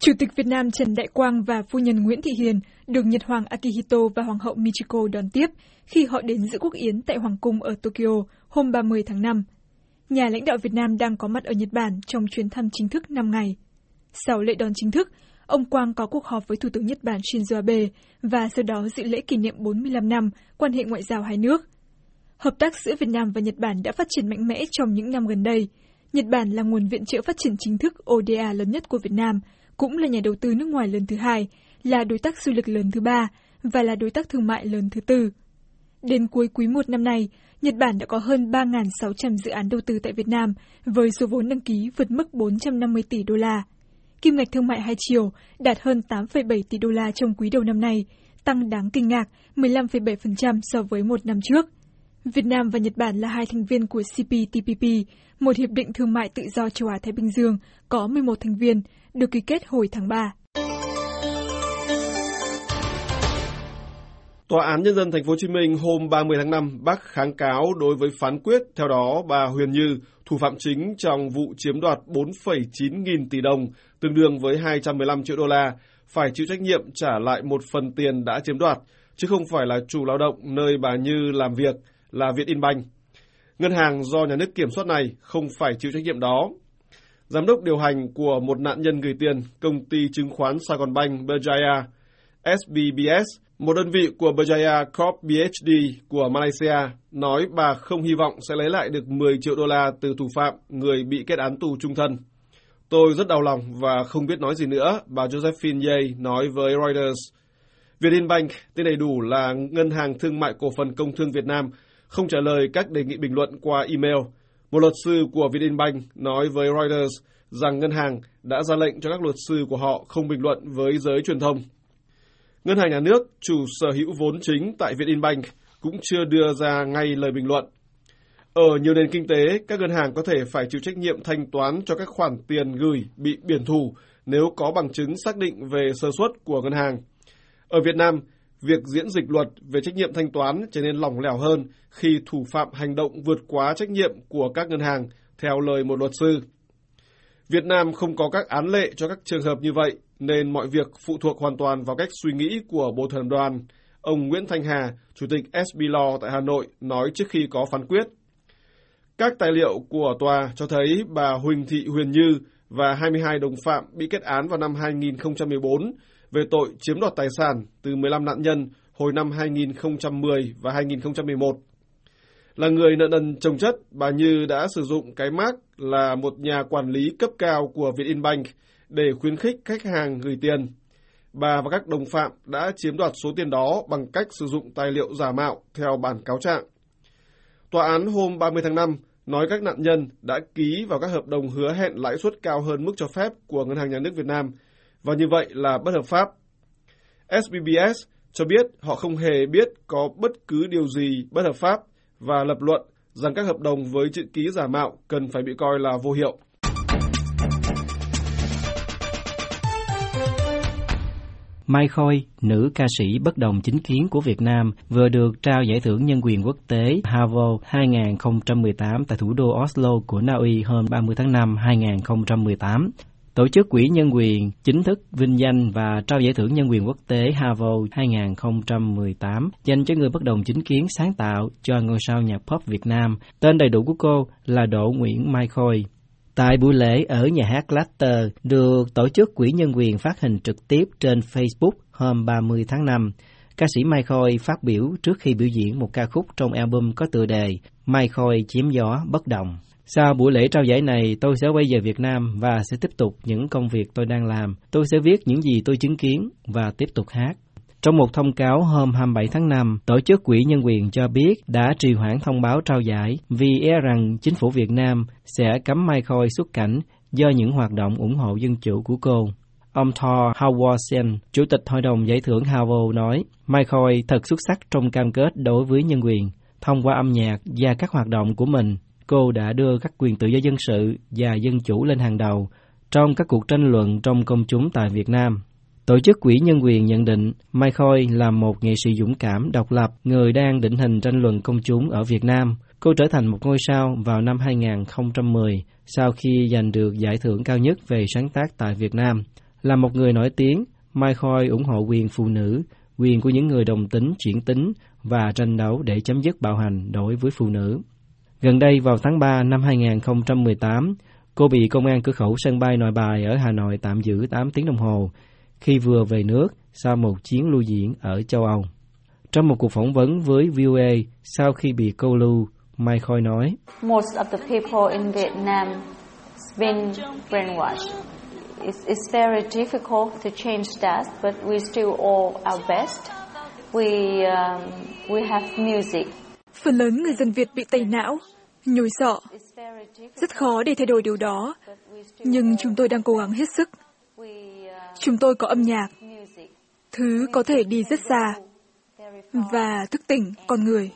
Chủ tịch Việt Nam Trần Đại Quang và phu nhân Nguyễn Thị Hiền được Nhật hoàng Akihito và Hoàng hậu Michiko đón tiếp khi họ đến dự quốc yến tại Hoàng cung ở Tokyo hôm 30 tháng 5. Nhà lãnh đạo Việt Nam đang có mặt ở Nhật Bản trong chuyến thăm chính thức 5 ngày. Sau lễ đón chính thức, ông Quang có cuộc họp với Thủ tướng Nhật Bản Shinzo Abe và sau đó dự lễ kỷ niệm 45 năm quan hệ ngoại giao hai nước. Hợp tác giữa Việt Nam và Nhật Bản đã phát triển mạnh mẽ trong những năm gần đây. Nhật Bản là nguồn viện trợ phát triển chính thức ODA lớn nhất của Việt Nam, cũng là nhà đầu tư nước ngoài lớn thứ hai, là đối tác du lịch lớn thứ ba và là đối tác thương mại lớn thứ tư. Đến cuối quý 1 năm nay, Nhật Bản đã có hơn 3.600 dự án đầu tư tại Việt Nam với số vốn đăng ký vượt mức 450 tỷ đô la. Kim ngạch thương mại hai chiều đạt hơn 8,7 tỷ đô la trong quý đầu năm nay, tăng đáng kinh ngạc 15,7% so với một năm trước. Việt Nam và Nhật Bản là hai thành viên của CPTPP, một hiệp định thương mại tự do châu Á-Thái Bình Dương có 11 thành viên, được ký kết hồi tháng 3. Tòa án Nhân dân Thành phố Hồ Chí Minh hôm 30 tháng 5 bác kháng cáo đối với phán quyết, theo đó bà Huyền Như, thủ phạm chính trong vụ chiếm đoạt 4,9 nghìn tỷ đồng, tương đương với 215 triệu đô la, phải chịu trách nhiệm trả lại một phần tiền đã chiếm đoạt, chứ không phải là chủ lao động nơi bà Như làm việc là Vietinbank. Ngân hàng do nhà nước kiểm soát này không phải chịu trách nhiệm đó. Giám đốc điều hành của một nạn nhân gửi tiền, công ty chứng khoán Saigonbank Berjaya, SBBS, một đơn vị của Berjaya Corp BHD của Malaysia, nói bà không hy vọng sẽ lấy lại được 10 triệu đô la từ thủ phạm, người bị kết án tù chung thân. Tôi rất đau lòng và không biết nói gì nữa, bà Josephine Ye nói với Reuters. Vietinbank, tên đầy đủ là Ngân hàng Thương mại Cổ phần Công thương Việt Nam, không trả lời các đề nghị bình luận qua email. Một luật sư của Vietinbank nói với Reuters rằng ngân hàng đã ra lệnh cho các luật sư của họ không bình luận với giới truyền thông. Ngân hàng nhà nước, chủ sở hữu vốn chính tại Vietinbank, cũng chưa đưa ra ngay lời bình luận. Ở nhiều nền kinh tế, các ngân hàng có thể phải chịu trách nhiệm thanh toán cho các khoản tiền gửi bị biển thủ nếu có bằng chứng xác định về sơ suất của ngân hàng. Ở Việt Nam, việc diễn dịch luật về trách nhiệm thanh toán trở nên lỏng lẻo hơn khi thủ phạm hành động vượt quá trách nhiệm của các ngân hàng, theo lời một luật sư. Việt Nam không có các án lệ cho các trường hợp như vậy, nên mọi việc phụ thuộc hoàn toàn vào cách suy nghĩ của Bộ Thẩm đoàn. Ông Nguyễn Thanh Hà, Chủ tịch SB Law tại Hà Nội, nói trước khi có phán quyết. Các tài liệu của tòa cho thấy bà Huỳnh Thị Huyền Như và 22 đồng phạm bị kết án vào năm 2014 về tội chiếm đoạt tài sản từ 15 nạn nhân hồi năm 2010 và 2011. Là người nợ nần chồng chất, bà Như đã sử dụng cái mác là một nhà quản lý cấp cao của Vietinbank để khuyến khích khách hàng gửi tiền. Bà và các đồng phạm đã chiếm đoạt số tiền đó bằng cách sử dụng tài liệu giả mạo theo bản cáo trạng. Tòa án hôm 30 tháng 5 nói các nạn nhân đã ký vào các hợp đồng hứa hẹn lãi suất cao hơn mức cho phép của Ngân hàng Nhà nước Việt Nam, và như vậy là bất hợp pháp. SBBS cho biết họ không hề biết có bất cứ điều gì bất hợp pháp và lập luận rằng các hợp đồng với chữ ký giả mạo cần phải bị coi là vô hiệu. Mai Khôi, nữ ca sĩ bất đồng chính kiến của Việt Nam, vừa được trao giải thưởng nhân quyền quốc tế HAVO 2018 tại thủ đô Oslo của Na Uy hôm 30 tháng 5 2018. Tổ chức Quỹ Nhân quyền chính thức vinh danh và trao giải thưởng nhân quyền quốc tế HAVO 2018 dành cho người bất đồng chính kiến sáng tạo cho ngôi sao nhạc pop Việt Nam. Tên đầy đủ của cô là Đỗ Nguyễn Mai Khôi. Tại buổi lễ ở nhà hát Latter được Tổ chức Quỹ Nhân quyền phát hình trực tiếp trên Facebook hôm 30 tháng 5, ca sĩ Mai Khôi phát biểu trước khi biểu diễn một ca khúc trong album có tựa đề Mai Khôi chém gió bất đồng. Sau buổi lễ trao giải này, tôi sẽ quay về Việt Nam và sẽ tiếp tục những công việc tôi đang làm. Tôi sẽ viết những gì tôi chứng kiến và tiếp tục hát. Trong một thông cáo hôm 27 tháng 5, Tổ chức Quỹ Nhân quyền cho biết đã trì hoãn thông báo trao giải vì e rằng chính phủ Việt Nam sẽ cấm Mai Khôi xuất cảnh do những hoạt động ủng hộ dân chủ của cô. Ông Thor Howardson, Chủ tịch Hội đồng Giải thưởng HAVO nói, Mai Khôi thật xuất sắc trong cam kết đối với nhân quyền. Thông qua âm nhạc và các hoạt động của mình, cô đã đưa các quyền tự do dân sự và dân chủ lên hàng đầu trong các cuộc tranh luận trong công chúng tại Việt Nam. Tổ chức Quỹ Nhân quyền nhận định Mai Khôi là một nghệ sĩ dũng cảm, độc lập, người đang định hình tranh luận công chúng ở Việt Nam. Cô trở thành một ngôi sao vào năm 2010 sau khi giành được giải thưởng cao nhất về sáng tác tại Việt Nam Là một người nổi tiếng, Michael ủng hộ quyền phụ nữ, quyền của những người đồng tính, chuyển tính và tranh đấu để chấm dứt bạo hành đối với phụ nữ. Gần đây vào tháng 3 năm 2018, cô bị công an cửa khẩu sân bay Nội Bài ở Hà Nội tạm giữ 8 tiếng đồng hồ khi vừa về nước sau một chuyến lưu diễn ở châu Âu. Trong một cuộc phỏng vấn với VOA sau khi bị câu lưu, Michael nói: Most of the people in Vietnam has been brainwashed. It's very difficult to change that, but we still all our best. We have music. Phần lớn người dân Việt bị tẩy não, nhồi sọ. Rất khó để thay đổi điều đó, nhưng chúng tôi đang cố gắng hết sức. Chúng tôi có âm nhạc, thứ có thể đi rất xa và thức tỉnh con người.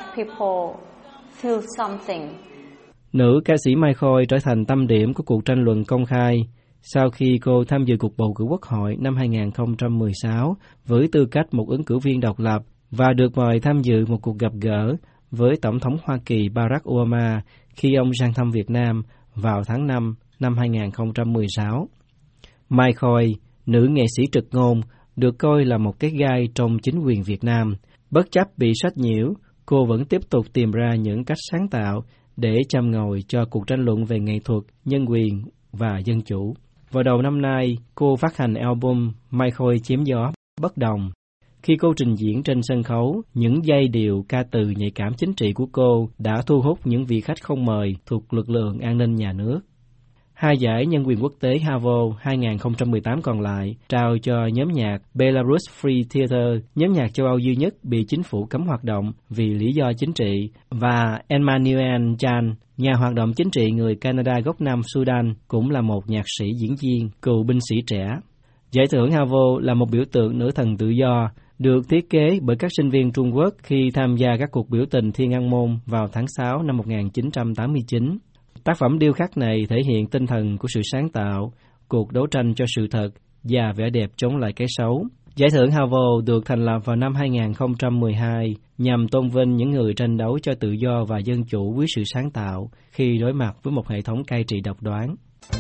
Nữ ca sĩ Michael trở thành tâm điểm của cuộc tranh luận công khai sau khi cô tham dự cuộc bầu cử Quốc hội năm 2016 với tư cách một ứng cử viên độc lập và được mời tham dự một cuộc gặp gỡ với Tổng thống Hoa Kỳ Barack Obama khi ông sang thăm Việt Nam vào tháng 5 năm 2016. Michael, nữ nghệ sĩ trực ngôn, được coi là một cái gai trong chính quyền Việt Nam. Bất chấp bị sách nhiễu, cô vẫn tiếp tục tìm ra những cách sáng tạo để châm ngòi cho cuộc tranh luận về nghệ thuật, nhân quyền và dân chủ. Vào đầu năm nay, cô phát hành album Michael Chém Gió, Bất Đồng. Khi cô trình diễn trên sân khấu, những giai điệu ca từ nhạy cảm chính trị của cô đã thu hút những vị khách không mời thuộc lực lượng an ninh nhà nước. 2 giải nhân quyền quốc tế HAVO 2018 còn lại trao cho nhóm nhạc Belarus Free Theater, nhóm nhạc châu Âu duy nhất bị chính phủ cấm hoạt động vì lý do chính trị, và Emmanuel Chan, nhà hoạt động chính trị người Canada gốc Nam Sudan, cũng là một nhạc sĩ diễn viên, cựu binh sĩ trẻ. Giải thưởng HAVO là một biểu tượng nữ thần tự do, được thiết kế bởi các sinh viên Trung Quốc khi tham gia các cuộc biểu tình Thiên An Môn vào tháng 6 năm 1989. Tác phẩm điêu khắc này thể hiện tinh thần của sự sáng tạo, cuộc đấu tranh cho sự thật và vẻ đẹp chống lại cái xấu. Giải thưởng HAVO được thành lập vào năm 2012 nhằm tôn vinh những người tranh đấu cho tự do và dân chủ với sự sáng tạo khi đối mặt với một hệ thống cai trị độc đoán.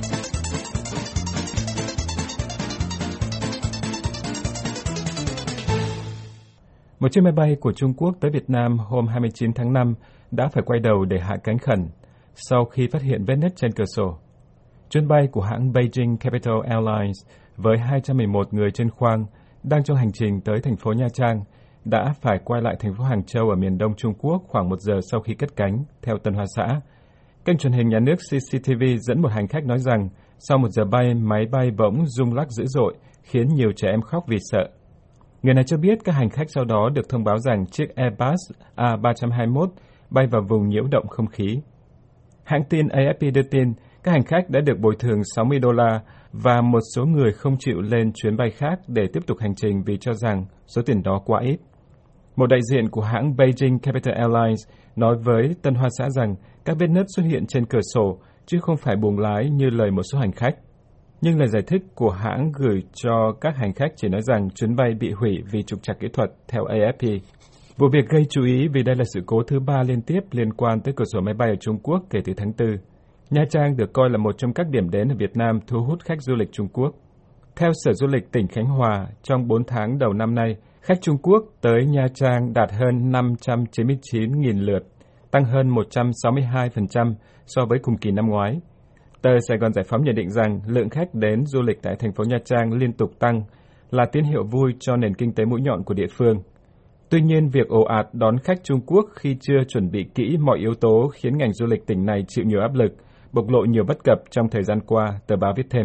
Một chiếc máy bay của Trung Quốc tới Việt Nam hôm 29 tháng 5 đã phải quay đầu để hạ cánh khẩn sau khi phát hiện vết nứt trên cửa sổ. Chuyến bay của hãng Beijing Capital Airlines với 211 người trên khoang đang trong hành trình tới thành phố Nha Trang đã phải quay lại thành phố Hàng Châu ở miền đông Trung Quốc khoảng 1 giờ sau khi cất cánh, theo Tân Hoa Xã. Kênh truyền hình nhà nước CCTV dẫn một hành khách nói rằng sau 1 giờ bay, máy bay bỗng rung lắc dữ dội, khiến nhiều trẻ em khóc vì sợ. Người này cho biết các hành khách sau đó được thông báo rằng chiếc Airbus A321 bay vào vùng nhiễu động không khí. Hãng tin AFP đưa tin các hành khách đã được bồi thường $60 và một số người không chịu lên chuyến bay khác để tiếp tục hành trình vì cho rằng số tiền đó quá ít. Một đại diện của hãng Beijing Capital Airlines nói với Tân Hoa Xã rằng các vết nứt xuất hiện trên cửa sổ chứ không phải buồng lái như lời một số hành khách. Nhưng lời giải thích của hãng gửi cho các hành khách chỉ nói rằng chuyến bay bị hủy vì trục trặc kỹ thuật, theo AFP. Vụ việc gây chú ý vì đây là sự cố thứ 3 liên tiếp liên quan tới cửa sổ máy bay ở Trung Quốc kể từ tháng 4. Nha Trang được coi là một trong các điểm đến ở Việt Nam thu hút khách du lịch Trung Quốc. Theo Sở Du lịch tỉnh Khánh Hòa, trong 4 tháng đầu năm nay, khách Trung Quốc tới Nha Trang đạt hơn 599.000 lượt, tăng hơn 162% so với cùng kỳ năm ngoái. Tờ Sài Gòn Giải phóng nhận định rằng lượng khách đến du lịch tại thành phố Nha Trang liên tục tăng là tín hiệu vui cho nền kinh tế mũi nhọn của địa phương. Tuy nhiên, việc ồ ạt đón khách Trung Quốc khi chưa chuẩn bị kỹ mọi yếu tố khiến ngành du lịch tỉnh này chịu nhiều áp lực, bộc lộ nhiều bất cập trong thời gian qua, tờ báo viết thêm.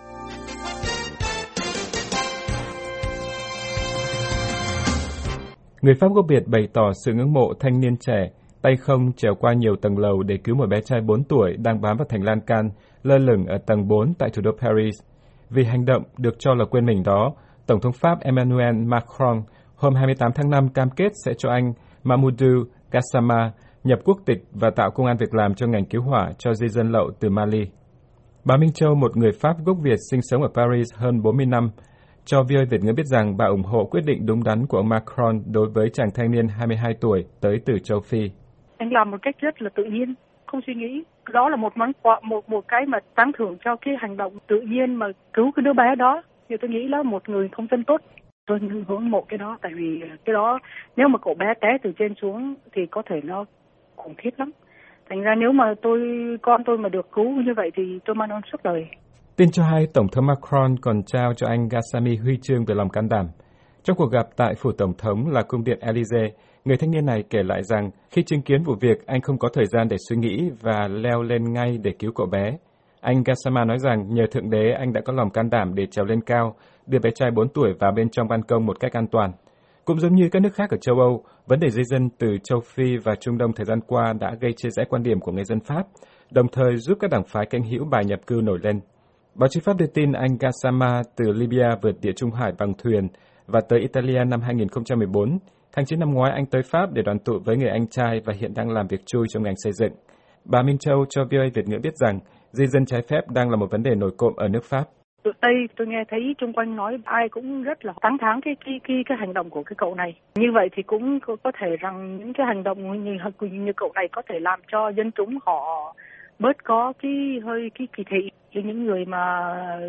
Người Pháp gốc Việt bày tỏ sự ngưỡng mộ thanh niên trẻ, tay không trèo qua nhiều tầng lầu để cứu một bé trai 4 tuổi đang bám vào thành lan can, lơ lửng ở tầng 4 tại thủ đô Paris. Vì hành động được cho là quên mình đó, Tổng thống Pháp Emmanuel Macron hôm 28 tháng 5 cam kết sẽ cho anh Mamoudou Gassama nhập quốc tịch và tạo công ăn việc làm cho ngành cứu hỏa cho di dân lậu từ Mali. Bà Minh Châu, một người Pháp gốc Việt sinh sống ở Paris hơn 40 năm, cho VOA Việt ngữ biết rằng bà ủng hộ quyết định đúng đắn của ông Macron đối với chàng thanh niên 22 tuổi tới từ châu Phi. Anh làm một cách rất là tự nhiên, không suy nghĩ. Đó là một món quà, một cái mà tán thưởng cho cái hành động tự nhiên mà cứu cái đứa bé đó. Nhưng tôi nghĩ là một người công dân tốt, tôi ngưỡng mộ cái đó, tại vì cái đó nếu mà cậu bé té từ trên xuống thì có thể nó khủng khiếp lắm. Thành ra nếu mà con tôi mà được cứu như vậy thì tôi mang ơn suốt đời. Tin cho hay Tổng thống Macron còn trao cho anh Gassami huy chương về lòng can đảm. Trong cuộc gặp tại phủ Tổng thống là cung điện Élysée, người thanh niên này kể lại rằng khi chứng kiến vụ việc, anh không có thời gian để suy nghĩ và leo lên ngay để cứu cậu bé. Anh Gassama nói rằng nhờ Thượng Đế anh đã có lòng can đảm để trèo lên cao, đưa bé trai 4 tuổi vào bên trong ban công một cách an toàn. Cũng giống như các nước khác ở châu Âu, vấn đề di dân từ châu Phi và Trung Đông thời gian qua đã gây chia rẽ quan điểm của người dân Pháp, đồng thời giúp các đảng phái cánh hữu bài nhập cư nổi lên. Báo chí Pháp đưa tin anh Gassama từ Libya vượt Địa Trung Hải bằng thuyền và tới Italia năm 2014. Tháng 9 năm ngoái anh tới Pháp để đoàn tụ với người anh trai và hiện đang làm việc chui trong ngành xây dựng. Bà Minh Châu cho VOA Việt ngữ biết rằng di dân trái phép đang là một vấn đề nổi cộm ở nước Pháp. Tụi Tây tôi nghe thấy chung quanh nói ai cũng rất là tán thán cái hành động của cái cậu này. Như vậy thì cũng có thể rằng những cái hành động như cậu này có thể làm cho dân chúng họ bớt có cái kỳ thị với những người mà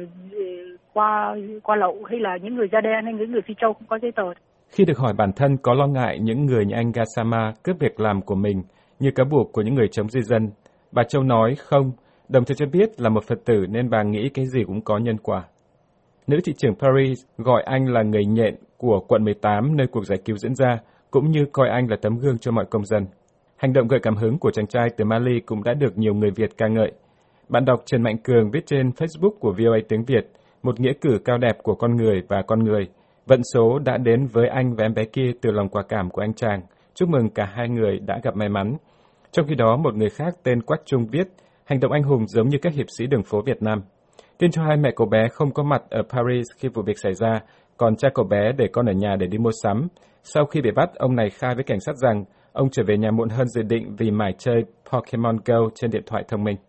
qua lậu hay là những người da đen hay những người Phi Châu không có giấy tờ. Khi được hỏi bản thân có lo ngại những người như anh Gassama cướp việc làm của mình như cáo buộc của những người chống di dân, bà Châu nói không, đồng thời cho biết là một Phật tử nên bà nghĩ cái gì cũng có nhân quả. Nữ thị trưởng Paris gọi anh là người nhện của quận 18 nơi cuộc giải cứu diễn ra, cũng như coi anh là tấm gương cho mọi công dân. Hành động gợi cảm hứng của chàng trai từ Mali cũng đã được nhiều người Việt ca ngợi. Bạn đọc Trần Mạnh Cường viết trên Facebook của VOA tiếng Việt, một nghĩa cử cao đẹp của con người và con người. Vận số đã đến với anh và em bé kia từ lòng quả cảm của anh chàng. Chúc mừng cả hai người đã gặp may mắn. Trong khi đó, một người khác tên Quách Trung viết, hành động anh hùng giống như các hiệp sĩ đường phố Việt Nam. Tin cho hay mẹ cậu bé không có mặt ở Paris khi vụ việc xảy ra, còn cha cậu bé để con ở nhà để đi mua sắm. Sau khi bị bắt, ông này khai với cảnh sát rằng ông trở về nhà muộn hơn dự định vì mải chơi Pokemon Go trên điện thoại thông minh.